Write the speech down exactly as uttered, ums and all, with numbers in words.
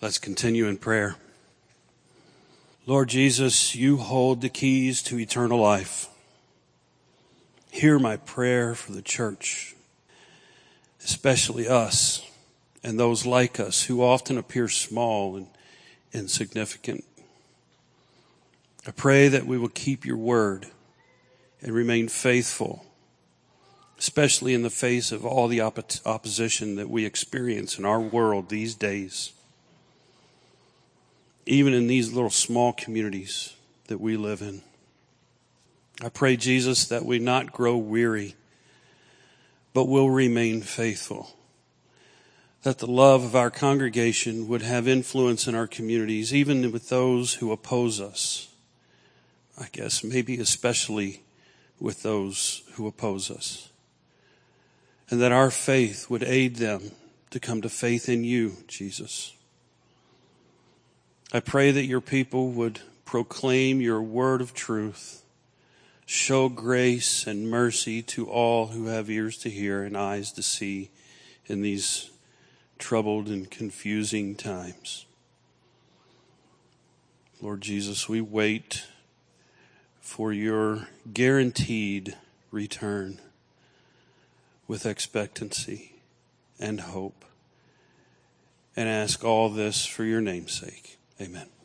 Let's continue in prayer. Lord Jesus, you hold the keys to eternal life. Hear my prayer for the church, especially us and those like us who often appear small and insignificant. I pray that we will keep your word and remain faithful, especially in the face of all the oppo- opposition that we experience in our world these days. Even in these little small communities that we live in. I pray, Jesus, that we not grow weary, but will remain faithful. That the love of our congregation would have influence in our communities, even with those who oppose us. I guess maybe especially with those who oppose us. And that our faith would aid them to come to faith in you, Jesus. I pray that your people would proclaim your word of truth, show grace and mercy to all who have ears to hear and eyes to see in these troubled and confusing times. Lord Jesus, we wait for your guaranteed return with expectancy and hope, and ask all this for your name's sake. Amen.